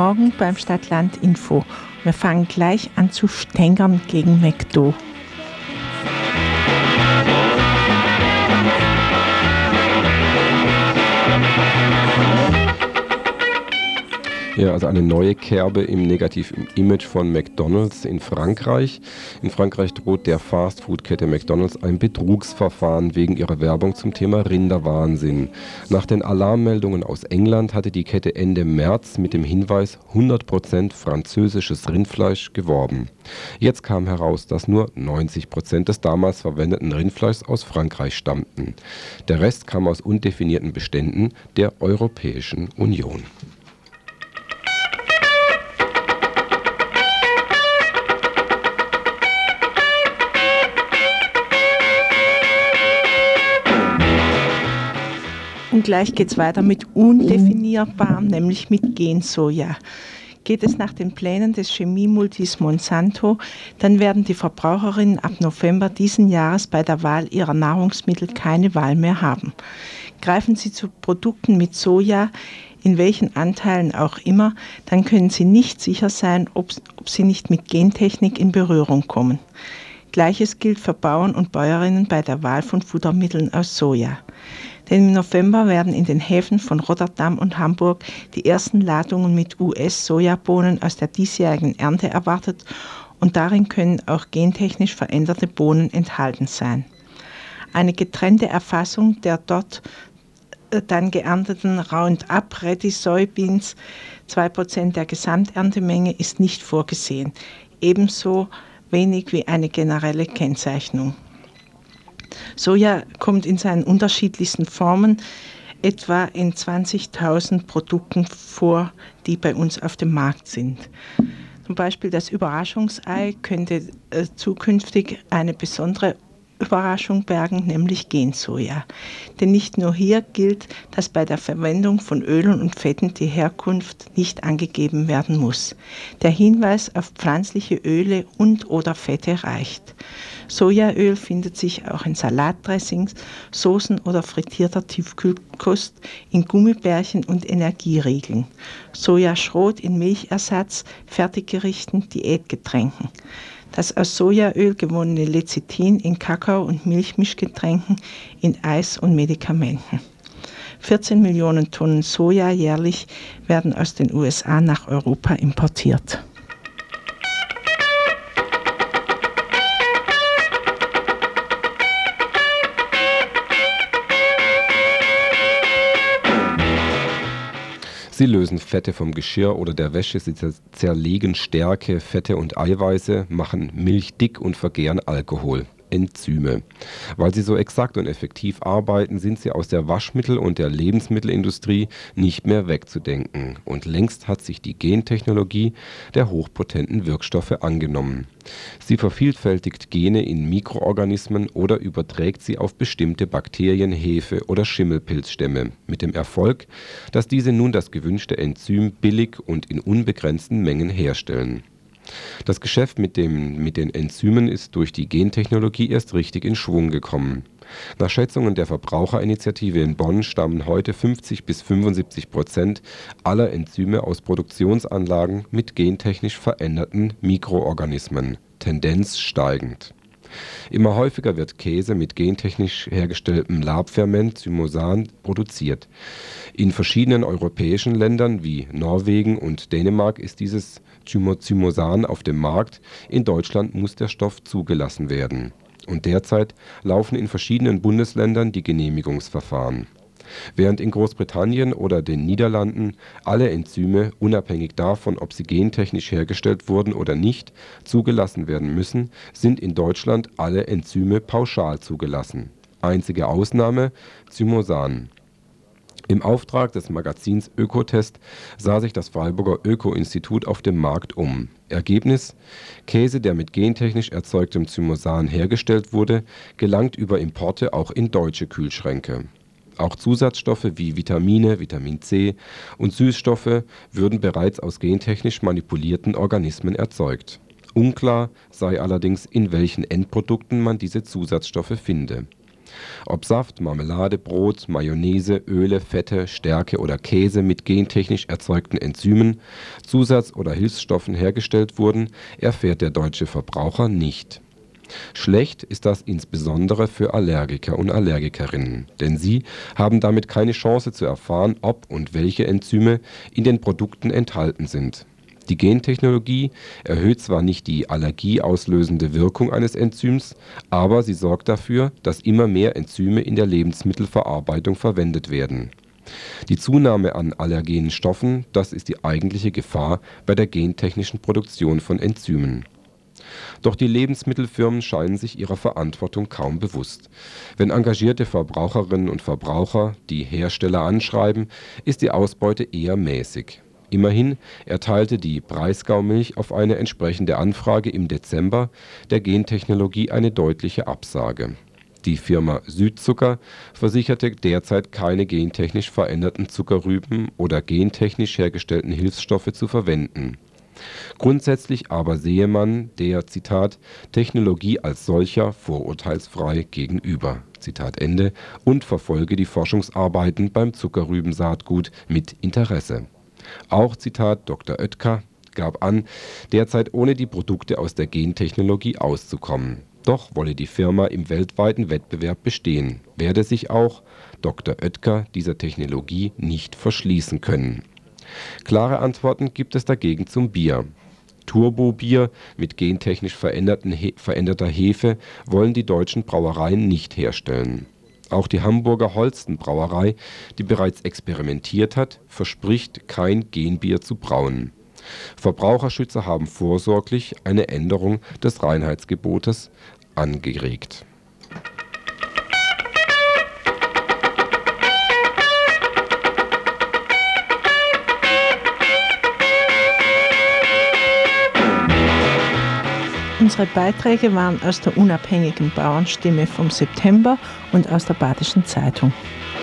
Morgen beim Stadt-Land-Info. Wir fangen gleich an zu stänkern gegen McDo. Ja, also eine neue Kerbe im negativen Image von McDonald's in Frankreich. In Frankreich droht der Fastfood-Kette McDonald's ein Betrugsverfahren wegen ihrer Werbung zum Thema Rinderwahnsinn. Nach den Alarmmeldungen aus England hatte die Kette Ende März mit dem Hinweis 100% französisches Rindfleisch geworben. Jetzt kam heraus, dass nur 90% des damals verwendeten Rindfleischs aus Frankreich stammten. Der Rest kam aus undefinierten Beständen der Europäischen Union. Und gleich geht es weiter mit undefinierbarem, nämlich mit Gensoja. Geht es nach den Plänen des Chemiemultis Monsanto, dann werden die Verbraucherinnen ab November diesen Jahres bei der Wahl ihrer Nahrungsmittel keine Wahl mehr haben. Greifen sie zu Produkten mit Soja, in welchen Anteilen auch immer, dann können sie nicht sicher sein, ob sie nicht mit Gentechnik in Berührung kommen. Gleiches gilt für Bauern und Bäuerinnen bei der Wahl von Futtermitteln aus Soja. Denn im November werden in den Häfen von Rotterdam und Hamburg die ersten Ladungen mit US-Sojabohnen aus der diesjährigen Ernte erwartet und darin können auch gentechnisch veränderte Bohnen enthalten sein. Eine getrennte Erfassung der dort dann geernteten Roundup Ready Soybeans, 2% der Gesamterntemenge, ist nicht vorgesehen. Ebenso wenig wie eine generelle Kennzeichnung. Soja kommt in seinen unterschiedlichsten Formen etwa in 20.000 Produkten vor, die bei uns auf dem Markt sind. Zum Beispiel das Überraschungsei könnte zukünftig eine besondere Überraschung bergen, nämlich Gensoja. Denn nicht nur hier gilt, dass bei der Verwendung von Ölen und Fetten die Herkunft nicht angegeben werden muss. Der Hinweis auf pflanzliche Öle und/oder Fette reicht. Sojaöl findet sich auch in Salatdressings, Soßen oder frittierter Tiefkühlkost, in Gummibärchen und Energieriegeln. Sojaschrot in Milchersatz, Fertiggerichten, Diätgetränken. Das aus Sojaöl gewonnene Lecithin in Kakao- und Milchmischgetränken, in Eis und Medikamenten. 14 Millionen Tonnen Soja jährlich werden aus den USA nach Europa importiert. Sie lösen Fette vom Geschirr oder der Wäsche, sie zerlegen Stärke, Fette und Eiweiße, machen Milch dick und vergären Alkohol. Enzyme. Weil sie so exakt und effektiv arbeiten, sind sie aus der Waschmittel- und der Lebensmittelindustrie nicht mehr wegzudenken. Und längst hat sich die Gentechnologie der hochpotenten Wirkstoffe angenommen. Sie vervielfältigt Gene in Mikroorganismen oder überträgt sie auf bestimmte Bakterien, Hefe oder Schimmelpilzstämme, mit dem Erfolg, dass diese nun das gewünschte Enzym billig und in unbegrenzten Mengen herstellen. Das Geschäft mit den Enzymen ist durch die Gentechnologie erst richtig in Schwung gekommen. Nach Schätzungen der Verbraucherinitiative in Bonn stammen heute 50-75% aller Enzyme aus Produktionsanlagen mit gentechnisch veränderten Mikroorganismen, Tendenz steigend. Immer häufiger wird Käse mit gentechnisch hergestelltem Labferment Zymosan produziert. In verschiedenen europäischen Ländern wie Norwegen und Dänemark ist dieses Zymosan auf dem Markt. In Deutschland muss der Stoff zugelassen werden. Und derzeit laufen in verschiedenen Bundesländern die Genehmigungsverfahren. Während in Großbritannien oder den Niederlanden alle Enzyme, unabhängig davon, ob sie gentechnisch hergestellt wurden oder nicht, zugelassen werden müssen, sind in Deutschland alle Enzyme pauschal zugelassen. Einzige Ausnahme: Zymosan. Im Auftrag des Magazins Ökotest sah sich das Freiburger Öko-Institut auf dem Markt um. Ergebnis: Käse, der mit gentechnisch erzeugtem Zymosan hergestellt wurde, gelangt über Importe auch in deutsche Kühlschränke. Auch Zusatzstoffe wie Vitamine, Vitamin C und Süßstoffe würden bereits aus gentechnisch manipulierten Organismen erzeugt. Unklar sei allerdings, in welchen Endprodukten man diese Zusatzstoffe finde. Ob Saft, Marmelade, Brot, Mayonnaise, Öle, Fette, Stärke oder Käse mit gentechnisch erzeugten Enzymen, Zusatz- oder Hilfsstoffen hergestellt wurden, erfährt der deutsche Verbraucher nicht. Schlecht ist das insbesondere für Allergiker und Allergikerinnen, denn sie haben damit keine Chance zu erfahren, ob und welche Enzyme in den Produkten enthalten sind. Die Gentechnologie erhöht zwar nicht die allergieauslösende Wirkung eines Enzyms, aber sie sorgt dafür, dass immer mehr Enzyme in der Lebensmittelverarbeitung verwendet werden. Die Zunahme an allergenen Stoffen, das ist die eigentliche Gefahr bei der gentechnischen Produktion von Enzymen. Doch die Lebensmittelfirmen scheinen sich ihrer Verantwortung kaum bewusst. Wenn engagierte Verbraucherinnen und Verbraucher die Hersteller anschreiben, ist die Ausbeute eher mäßig. Immerhin erteilte die Breisgau-Milch auf eine entsprechende Anfrage im Dezember der Gentechnologie eine deutliche Absage. Die Firma Südzucker versicherte derzeit keine gentechnisch veränderten Zuckerrüben oder gentechnisch hergestellten Hilfsstoffe zu verwenden. Grundsätzlich aber sehe man der, Zitat, Technologie als solcher vorurteilsfrei gegenüber, Zitat Ende, und verfolge die Forschungsarbeiten beim Zuckerrübensaatgut mit Interesse. Auch, Zitat Dr. Oetker, gab an, derzeit ohne die Produkte aus der Gentechnologie auszukommen. Doch wolle die Firma im weltweiten Wettbewerb bestehen, werde sich auch, Dr. Oetker, dieser Technologie nicht verschließen können. Klare Antworten gibt es dagegen zum Bier. Turbo-Bier mit gentechnisch veränderter Hefe wollen die deutschen Brauereien nicht herstellen. Auch die Hamburger Holsten Brauerei, die bereits experimentiert hat, verspricht, kein Genbier zu brauen. Verbraucherschützer haben vorsorglich eine Änderung des Reinheitsgebotes angeregt. Unsere Beiträge waren aus der unabhängigen Bauernstimme vom September und aus der Badischen Zeitung.